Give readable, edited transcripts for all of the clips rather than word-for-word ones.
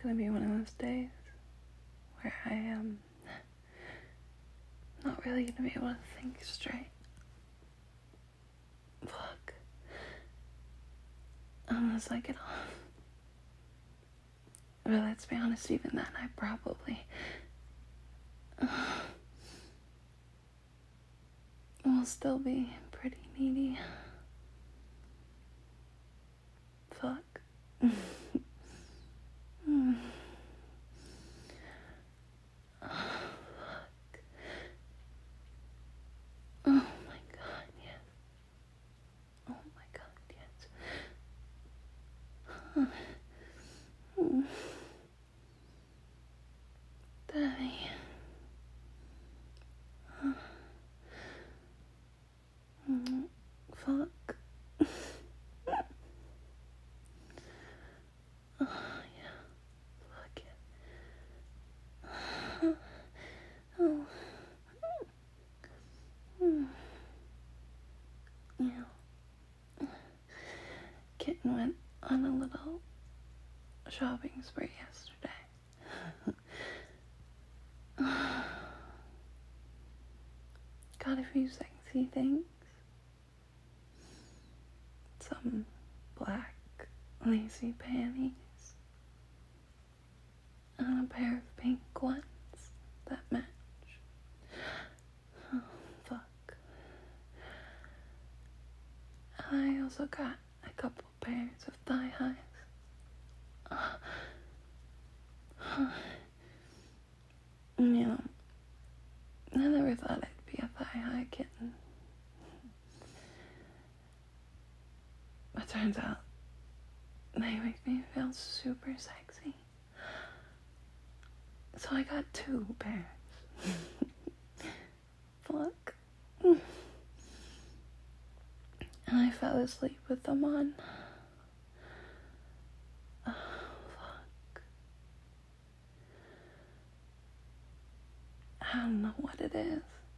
gonna be one of those days where I am not really gonna be able to think straight. Fuck. Unless I get off. But let's be honest, even then I probably will still be pretty needy. Fuck. Daddy. Fuck. Oh, yeah. Fuck it. Oh. Yeah. Kitten went on a little shopping spree yesterday. Got a few sexy things. Some black lacy panties. And a pair of pink ones that match. Oh, fuck. I also got a couple pairs of thigh highs. You know, I never thought I'd be a thigh-high kitten. But turns out, they make me feel super sexy. So I got 2 pairs. Fuck. And I fell asleep with them on. I don't know what it is.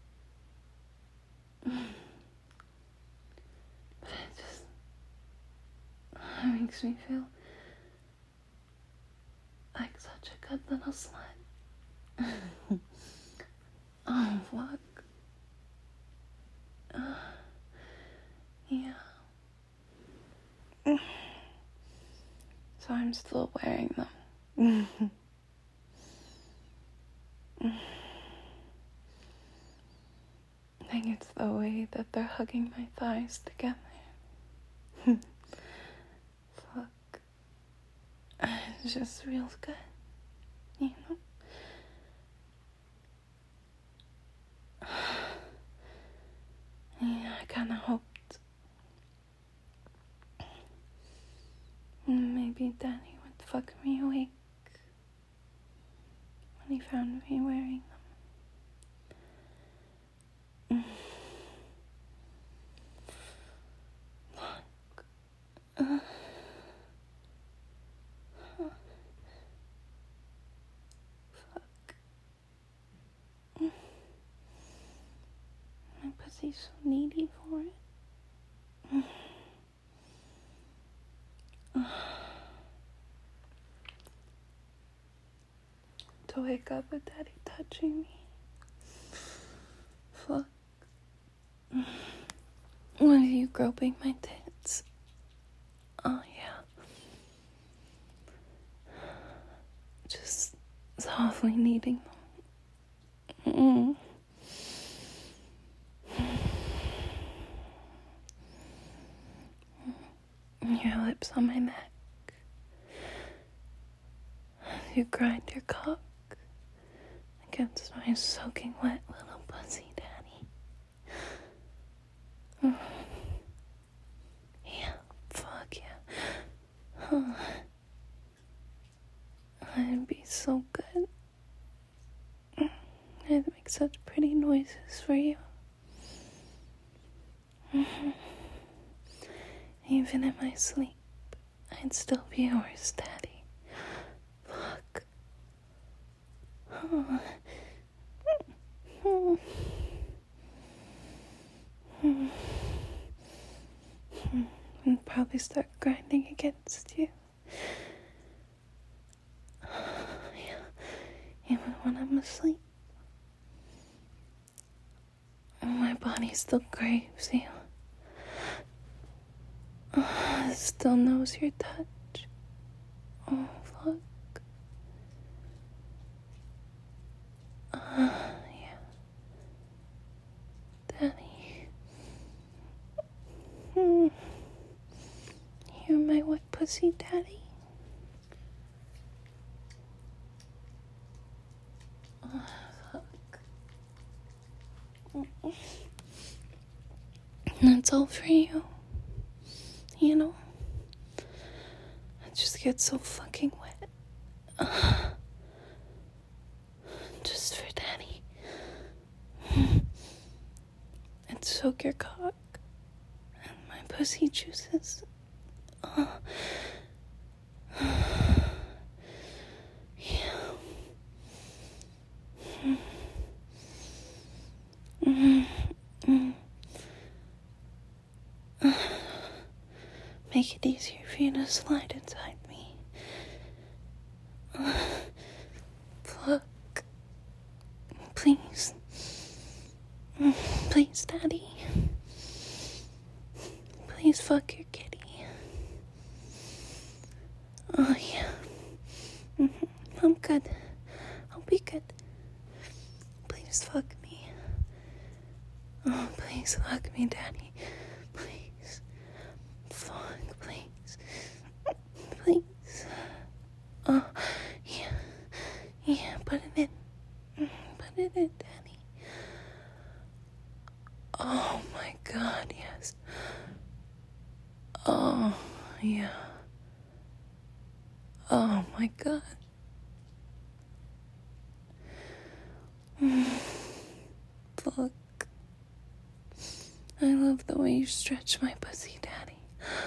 But it makes me feel like such a good little slut. Oh, fuck. Yeah. So I'm still wearing them. I think it's the way that they're hugging my thighs together. Fuck. It just feels good, you know? Yeah, I kinda hoped maybe Daddy would fuck me awake when he found me wearing them. Fuck. My pussy's so needy for it. To wake up with Daddy touching me. Fuck. What are you groping my tits? Oh, yeah. Just softly kneading them. Your lips on my neck. You grind your cock against my soaking wet little pussy, Daddy. Yeah, fuck yeah. I'd be so good. I'd make such pretty noises for you. Even in my sleep, I'd still be yours, Daddy. Fuck. And probably start grinding against you. even when I'm asleep. My body still craves you. It still knows your touch. Oh, fuck. Yeah. Daddy. You're my wet pussy, Daddy. Fuck. That's all for you. You know? I just get so fucking wet. Just for Daddy. And soak your cock and my pussy juices. Yeah. Make it easier for you to slide inside me. Fuck. Please. Please, Daddy. Please fuck your kitty. Oh, yeah. I'm good. I'll be good. Please fuck me. Oh, please fuck me, Daddy. Please. Fuck, please. Please. Oh, yeah. Yeah, put it in. Put it in, Daddy. Oh, my God, yes. Oh, yeah. Oh, my God. Fuck. I love the way you stretch my pussy, Daddy.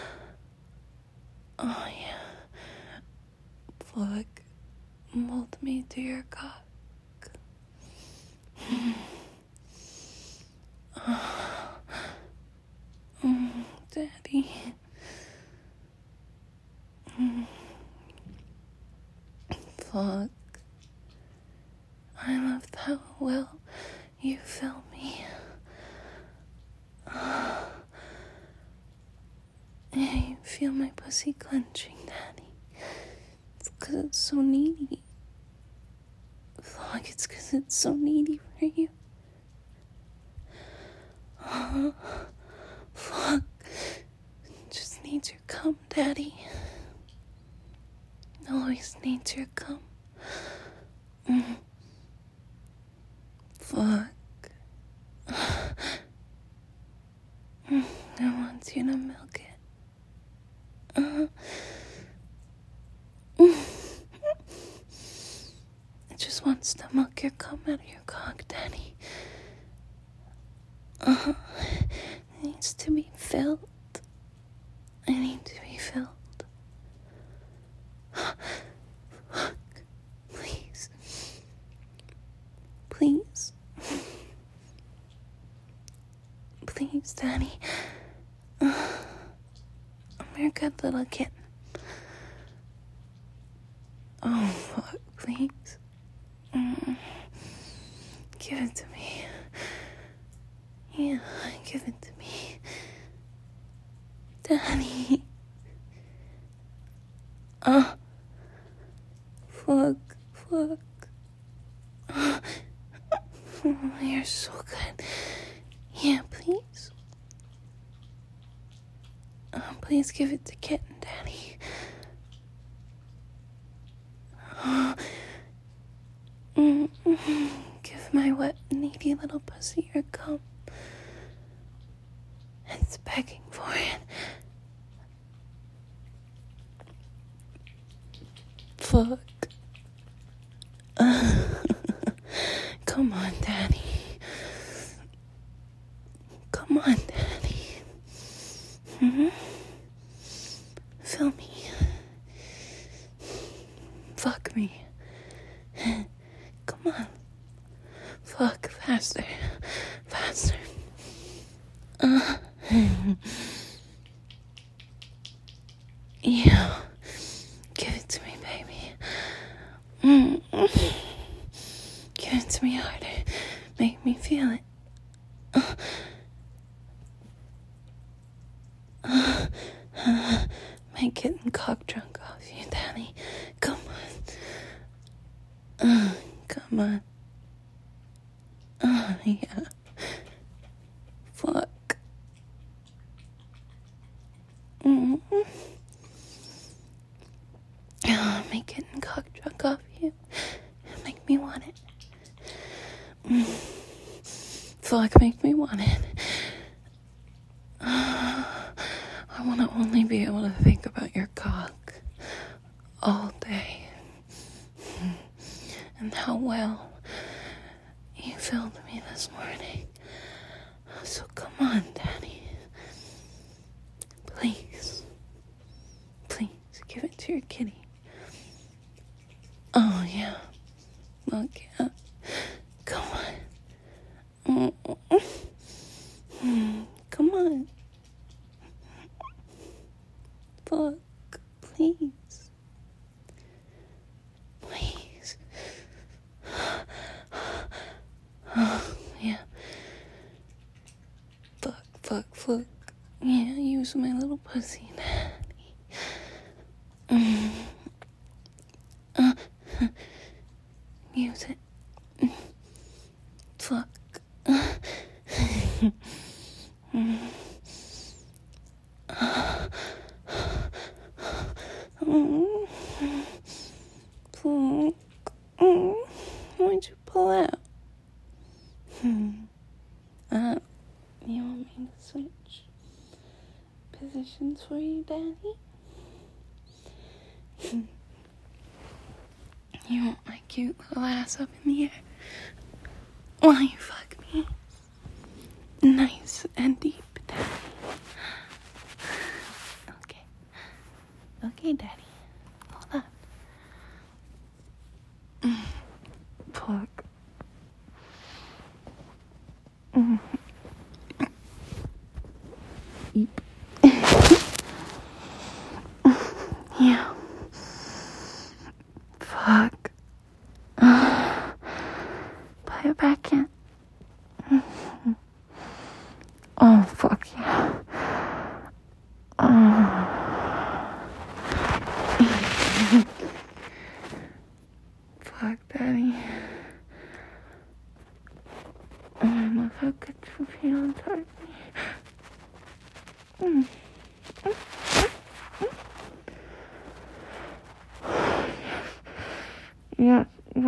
Oh, yeah. Fuck. Mold me to your cock. Daddy. Fuck. I love how well you fill me. Yeah, you feel my pussy clenching, Daddy. It's 'cause it's so needy. Fuck, it's 'cause it's so needy for you. Fuck. It just needs your cum, Daddy. It always needs your cum. Fuck. I want you to milk it. It just wants to milk your cum out of your cock, Daddy. It needs to be filled. I need to be filled. Fuck. Please. Please. Please, Daddy. I'm your good little kitten. Oh, fuck, please. Give it to me. Yeah, give it to me. Daddy. Fuck. Oh, you're so good. Yeah, please. Please give it to Kitten, Daddy. Give my wet, needy little pussy your cum. It's begging for it. Fuck. Come on, Daddy. Come on, Daddy. Fill me. Fuck me. Come on. Fuck, faster. Yeah. Give it to me, baby. ain't getting cock drunk off you, Daddy. Come on. Come on. Yeah. Fuck. Make getting cock drunk off you. Make me want it. Fuck, make me want it. I want to only be able to think about your cock all day. And how well you filled me this morning. So come on, Daddy. Please. Please, give it to your kitty. Oh, yeah. Look, yeah. Come on. Come on. Fuck. Please. Please. Yeah. Fuck. Yeah, use my little pussy, Daddy. Use it. Fuck. Why'd you pull out? You want me to switch positions for you, Daddy? You want my cute little ass up in the air while you fuck me? Nice and deep, Daddy. Okay, Daddy. Hold on. Fuck. Eep. Yeah. Fuck. Put it back in. Oh, fuck yeah. Fuck, Daddy. I love how good you feel inside me. Yes.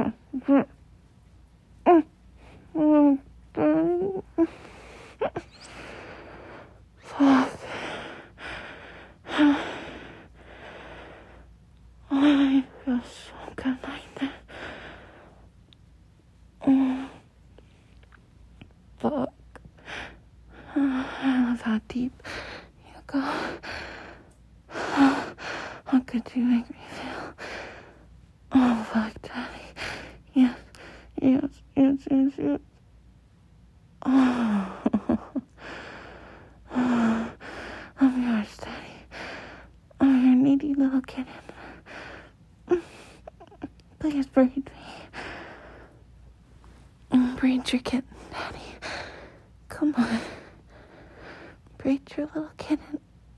Fuck. I feel so good like that. Fuck. I love how deep you go. How good you make me feel. Oh, fuck, Daddy. Yes. Oh. I'm yours, Daddy. I'm your needy little kitten. Please breed me. Breed your kitten, Daddy. Come on. Breed your little kitten.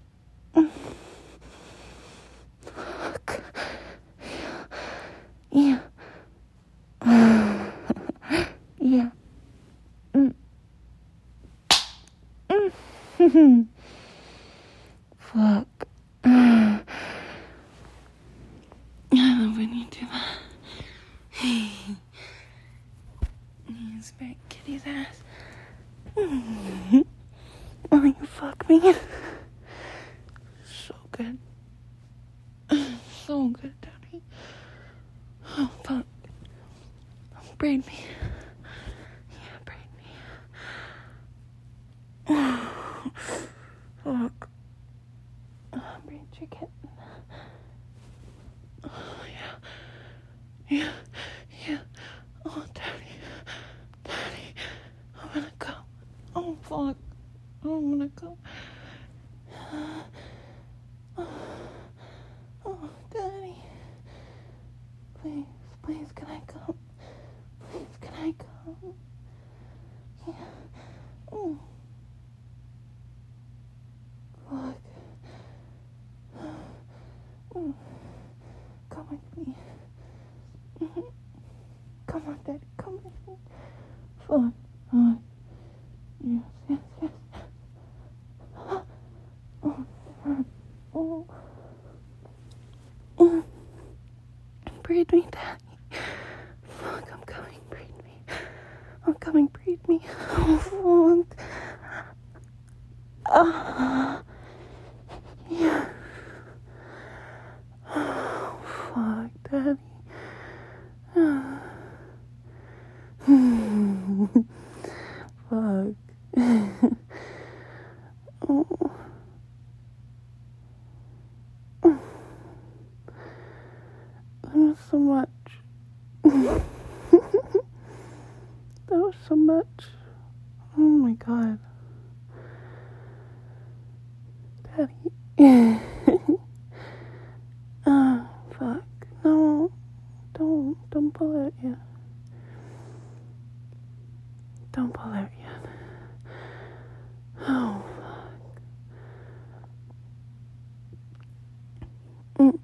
Fuck. Yeah. Yeah. Fuck. I love when you do that. You smack kitty's ass. Oh, you fuck me. So good. So good, Daddy. Oh, fuck. Braid me. Yeah, braid me. Fuck. Braid your kitten. Oh, yeah. Oh, Daddy. I'm gonna go. Oh, fuck. I'm gonna go. Oh, Daddy. Please, can I come? Please, can I come? Yeah. Oh. Fuck. Come with me. Come on, Daddy. Come with me. Fun. Yes, yes, yes. Oh. Breathe me, Daddy. Fuck, I'm coming. Breathe me. I'm coming. Breathe me. Oh, fuck. Yeah. Oh, fuck, Daddy. Fuck. Oh. That was so much. That was so much. Oh my god. Daddy. Fuck. No. Don't pull out yet. Don't pull out yet. Oh, fuck.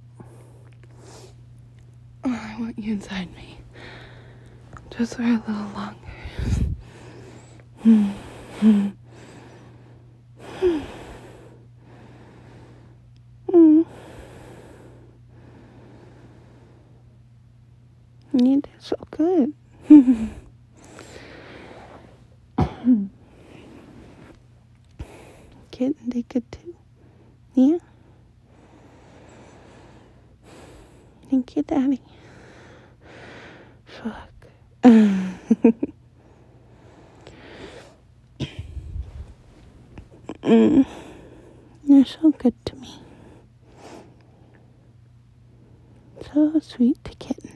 Oh, I want you inside me. Just for a little longer. You did so good. Kitten did good too. Yeah? Thank you, Daddy. Fuck. You're so good to me. So sweet to Kitten.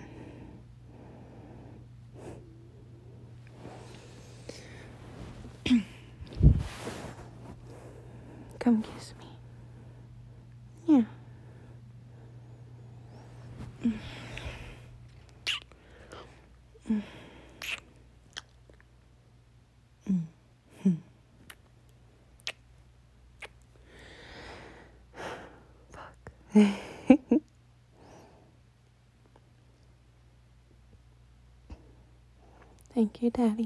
Come kiss me. Yeah. Fuck. Thank you, Daddy.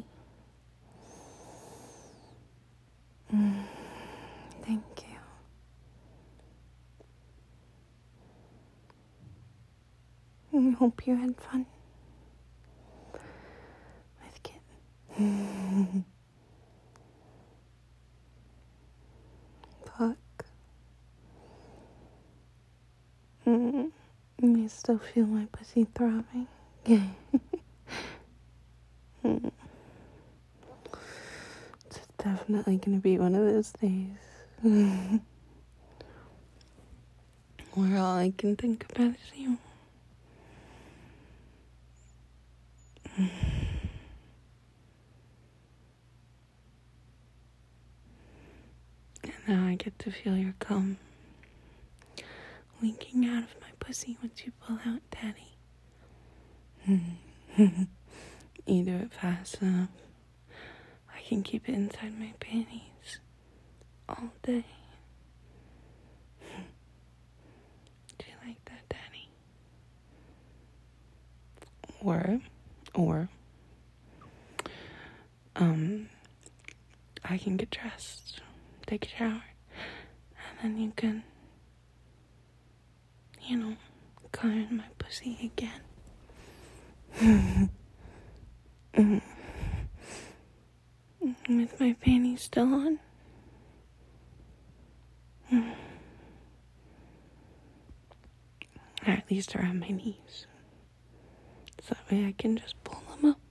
Thank you. I hope you had fun with Kitten. Fuck. You still feel my pussy throbbing? It's definitely gonna be one of those days where all I can think about is you. And now I get to feel your cum leaking out of my pussy once you pull out, Daddy. You do it fast enough. I can keep it inside my panties all day. Do you like that, Daddy? Or, I can get dressed, take a shower, and then you can, come in my pussy again. With my panties still on. Or at least around my knees. So that way I can just pull them up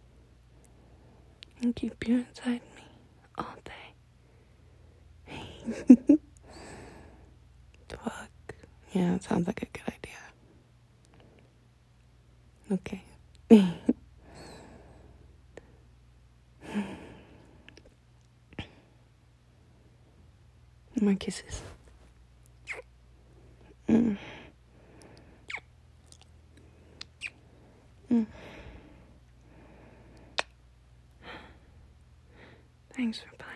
and keep you inside me all day. Fuck. Yeah, that sounds like a good idea. Okay. More kisses. Thanks for playing.